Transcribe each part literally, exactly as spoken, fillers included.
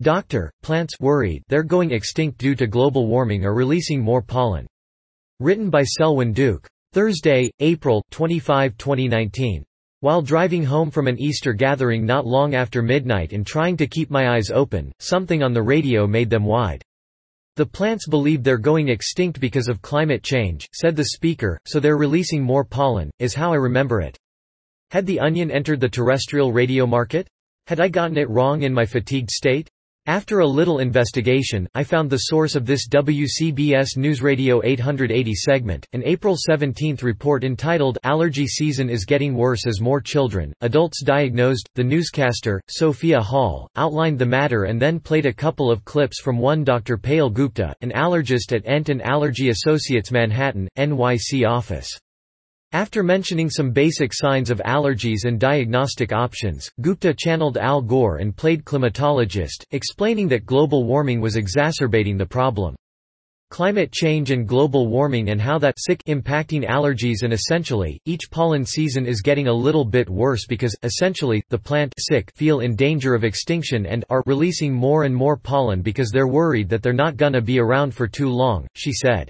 Doctor Plants worried they're going extinct due to global warming are releasing more pollen. Written by Selwyn Duke. Thursday, April twenty-fifth, twenty nineteen. While driving home from an Easter gathering not long after midnight and trying to keep my eyes open, something on the radio made them wide. The plants believe they're going extinct because of climate change, said the speaker, so they're releasing more pollen, is how I remember it. Had the onion entered the terrestrial radio market? Had I gotten it wrong in my fatigued state? After a little investigation, I found the source of this W C B S News Radio eight eighty segment, an April seventeenth report entitled "Allergy Season is Getting Worse as More Children, Adults Diagnosed." The newscaster, Sophia Hall, outlined the matter and then played a couple of clips from one Doctor Payal Gupta, an allergist at Ent and Allergy Associates Manhattan, N Y C office. After mentioning some basic signs of allergies and diagnostic options, Gupta channeled Al Gore and played climatologist, explaining that global warming was exacerbating the problem. Climate change and global warming and how that sick impacting allergies and essentially, each pollen season is getting a little bit worse because, essentially, the plant sick feel in danger of extinction and are releasing more and more pollen because they're worried that they're not gonna be around for too long, she said.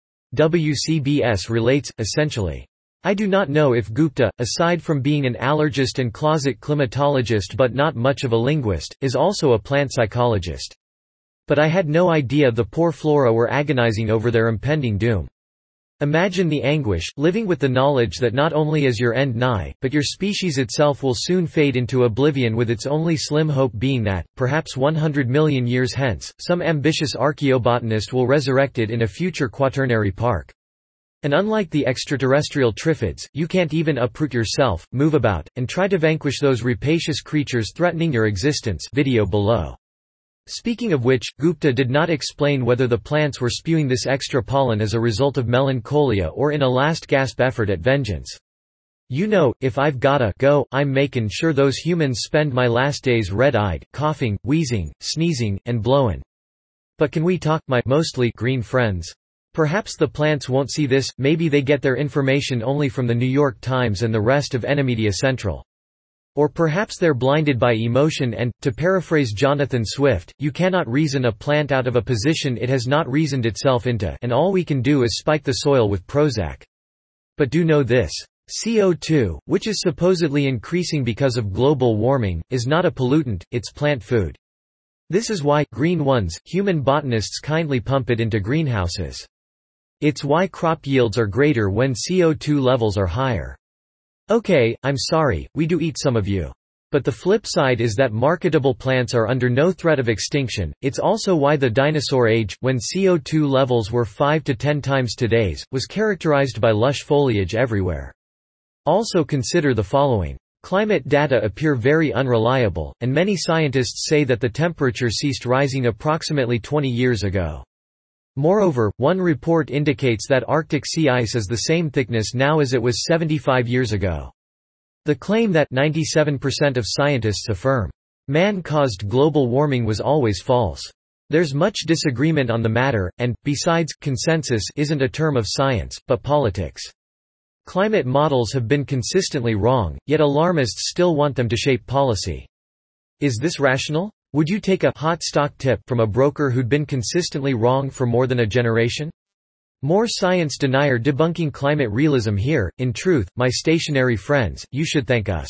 W C B S relates, essentially. I do not know if Gupta, aside from being an allergist and closet climatologist but not much of a linguist, is also a plant psychologist. But I had no idea the poor flora were agonizing over their impending doom. Imagine the anguish, living with the knowledge that not only is your end nigh, but your species itself will soon fade into oblivion, with its only slim hope being that, perhaps one hundred million years hence, some ambitious archaeobotanist will resurrect it in a future quaternary park. And unlike the extraterrestrial triffids, you can't even uproot yourself, move about, and try to vanquish those rapacious creatures threatening your existence. Video below. Speaking of which, Gupta did not explain whether the plants were spewing this extra pollen as a result of melancholia or in a last-gasp effort at vengeance. You know, if I've gotta go, I'm makin' sure those humans spend my last days red-eyed, coughing, wheezing, sneezing, and blowin'. But can we talk, my mostly green friends? Perhaps the plants won't see this, maybe they get their information only from the New York Times and the rest of Media Central. Or perhaps they're blinded by emotion and, to paraphrase Jonathan Swift, you cannot reason a plant out of a position it has not reasoned itself into, and all we can do is spike the soil with Prozac. But do know this. C O two, which is supposedly increasing because of global warming, is not a pollutant, it's plant food. This is why, green ones, human botanists kindly pump it into greenhouses. It's why crop yields are greater when C O two levels are higher. Okay, I'm sorry, we do eat some of you. But the flip side is that marketable plants are under no threat of extinction. It's also why the dinosaur age, when C O two levels were five to ten times today's, was characterized by lush foliage everywhere. Also consider the following. Climate data appear very unreliable, and many scientists say that the temperature ceased rising approximately twenty years ago. Moreover, one report indicates that Arctic sea ice is the same thickness now as it was seventy-five years ago. The claim that ninety-seven percent of scientists affirm man-caused global warming was always false. There's much disagreement on the matter, and, besides, consensus isn't a term of science, but politics. Climate models have been consistently wrong, yet alarmists still want them to shape policy. Is this rational? Would you take a hot stock tip from a broker who'd been consistently wrong for more than a generation? More science denier debunking climate realism here. In truth, my stationary friends, you should thank us.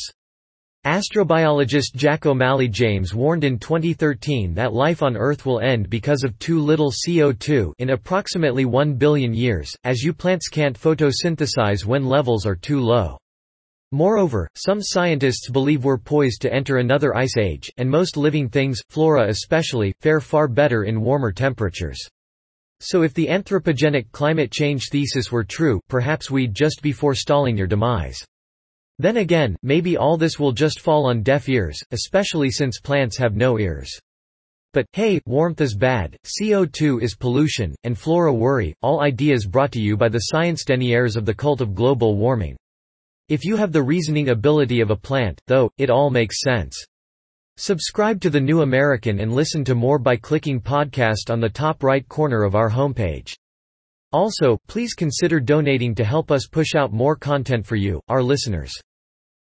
Astrobiologist Jack O'Malley James warned in twenty thirteen that life on Earth will end because of too little C O two in approximately one billion years, as you plants can't photosynthesize when levels are too low. Moreover, some scientists believe we're poised to enter another ice age, and most living things, flora especially, fare far better in warmer temperatures. So if the anthropogenic climate change thesis were true, perhaps we'd just be forestalling your demise. Then again, maybe all this will just fall on deaf ears, especially since plants have no ears. But, hey, warmth is bad, C O two is pollution, and flora worry, all ideas brought to you by the science deniers of the cult of global warming. If you have the reasoning ability of a plant, though, it all makes sense. Subscribe to The New American and listen to more by clicking podcast on the top right corner of our homepage. Also, please consider donating to help us push out more content for you, our listeners.